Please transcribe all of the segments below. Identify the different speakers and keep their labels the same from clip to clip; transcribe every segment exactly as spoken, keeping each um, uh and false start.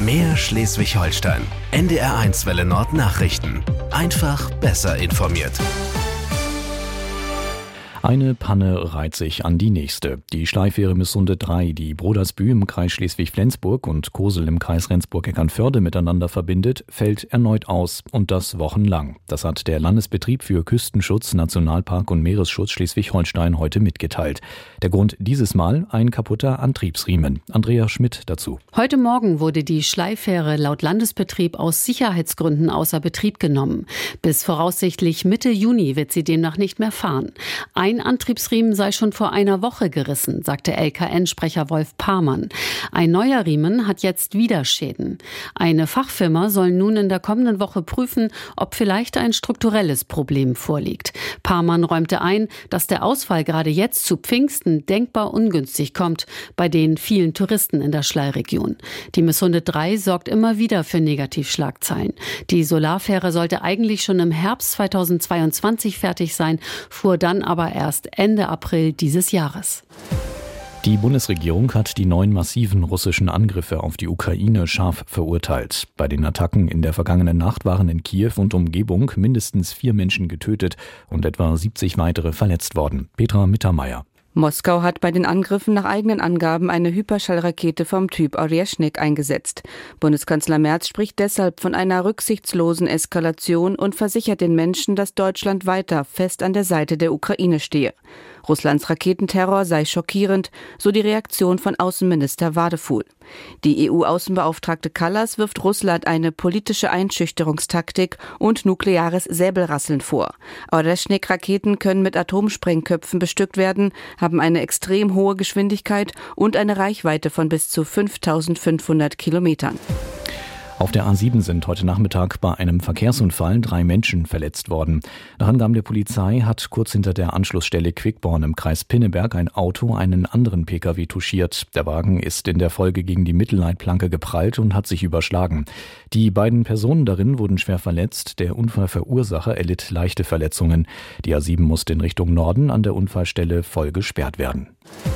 Speaker 1: Mehr Schleswig-Holstein. N D R eins Welle Nord Nachrichten. Einfach besser informiert.
Speaker 2: Eine Panne reiht sich an die nächste. Die Schleifähre Missunde drei, die Brodersbüh im Kreis Schleswig-Flensburg und Kosel im Kreis Rendsburg-Eckernförde miteinander verbindet, fällt erneut aus, und das wochenlang. Das hat der Landesbetrieb für Küstenschutz, Nationalpark und Meeresschutz Schleswig-Holstein heute mitgeteilt. Der Grund dieses Mal ein kaputter Antriebsriemen. Andrea Schmidt dazu.
Speaker 3: Heute Morgen wurde die Schleifähre laut Landesbetrieb aus Sicherheitsgründen außer Betrieb genommen. Bis voraussichtlich Mitte Juni wird sie demnach nicht mehr fahren. Ein Antriebsriemen sei schon vor einer Woche gerissen, sagte L K N-Sprecher Wolf Pamann. Ein neuer Riemen hat jetzt wieder Schäden. Eine Fachfirma soll nun in der kommenden Woche prüfen, ob vielleicht ein strukturelles Problem vorliegt. Pamann räumte ein, dass der Ausfall gerade jetzt zu Pfingsten denkbar ungünstig kommt, bei den vielen Touristen in der Schlei-Region. Die Missunde drei sorgt immer wieder für Negativschlagzeilen. Die Solarfähre sollte eigentlich schon im Herbst zweitausendzweiundzwanzig fertig sein, fuhr dann aber erst Ende April dieses Jahres.
Speaker 2: Die Bundesregierung hat die neuen massiven russischen Angriffe auf die Ukraine scharf verurteilt. Bei den Attacken in der vergangenen Nacht waren in Kiew und Umgebung mindestens vier Menschen getötet und etwa siebzig weitere verletzt worden. Petra Mittermeier.
Speaker 4: Moskau hat bei den Angriffen nach eigenen Angaben eine Hyperschallrakete vom Typ Oryashnik eingesetzt. Bundeskanzler Merz spricht deshalb von einer rücksichtslosen Eskalation und versichert den Menschen, dass Deutschland weiter fest an der Seite der Ukraine stehe. Russlands Raketenterror sei schockierend, so die Reaktion von Außenminister Wadefuhl. Die E U-Außenbeauftragte Kallas wirft Russland eine politische Einschüchterungstaktik und nukleares Säbelrasseln vor. Oryashnik-Raketen können mit Atomsprengköpfen bestückt werden, haben eine extrem hohe Geschwindigkeit und eine Reichweite von bis zu fünftausendfünfhundert Kilometern.
Speaker 2: Auf der A sieben sind heute Nachmittag bei einem Verkehrsunfall drei Menschen verletzt worden. Nach Angaben der Polizei hat kurz hinter der Anschlussstelle Quickborn im Kreis Pinneberg ein Auto einen anderen Pkw touchiert. Der Wagen ist in der Folge gegen die Mittelleitplanke geprallt und hat sich überschlagen. Die beiden Personen darin wurden schwer verletzt. Der Unfallverursacher erlitt leichte Verletzungen. Die A sieben musste in Richtung Norden an der Unfallstelle voll gesperrt werden.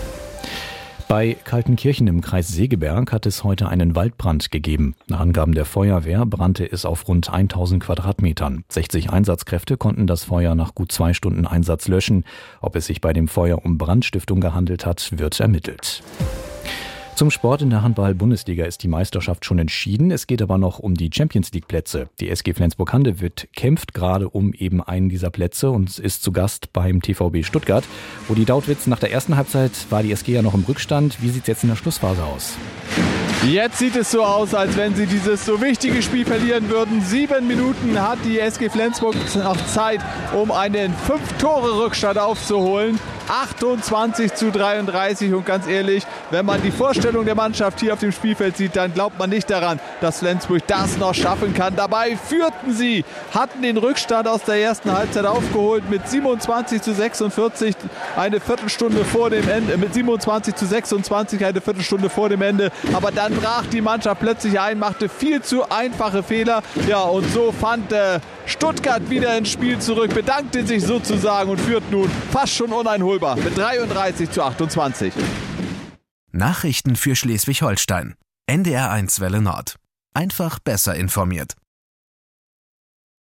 Speaker 2: Bei Kaltenkirchen im Kreis Segeberg hat es heute einen Waldbrand gegeben. Nach Angaben der Feuerwehr brannte es auf rund tausend Quadratmetern. sechzig Einsatzkräfte konnten das Feuer nach gut zwei Stunden Einsatz löschen. Ob es sich bei dem Feuer um Brandstiftung gehandelt hat, wird ermittelt. Zum Sport: in der Handball-Bundesliga ist die Meisterschaft schon entschieden. Es geht aber noch um die Champions-League-Plätze. Die S G Flensburg-Handewitt kämpft gerade um eben einen dieser Plätze und ist zu Gast beim T V B Stuttgart. Rudi Dautwitz, nach der ersten Halbzeit war die S G ja noch im Rückstand. Wie sieht es jetzt in der Schlussphase aus?
Speaker 5: Jetzt sieht es so aus, als wenn sie dieses so wichtige Spiel verlieren würden. Sieben Minuten hat die S G Flensburg noch Zeit, um einen Fünf-Tore-Rückstand aufzuholen. achtundzwanzig zu dreiunddreißig, und ganz ehrlich, wenn man die Vorstellung der Mannschaft hier auf dem Spielfeld sieht, dann glaubt man nicht daran, dass Flensburg das noch schaffen kann. Dabei führten sie, hatten den Rückstand aus der ersten Halbzeit aufgeholt mit siebenundzwanzig zu sechsundvierzig, eine Viertelstunde vor dem Ende, mit siebenundzwanzig zu sechsundzwanzig, eine Viertelstunde vor dem Ende. Aber dann brach die Mannschaft plötzlich ein, machte viel zu einfache Fehler. Ja, und so fand äh, Stuttgart wieder ins Spiel zurück, bedankte sich sozusagen und führt nun fast schon uneinholbar mit dreiunddreißig zu achtundzwanzig.
Speaker 1: Nachrichten für Schleswig-Holstein. N D R eins Welle Nord. Einfach besser informiert.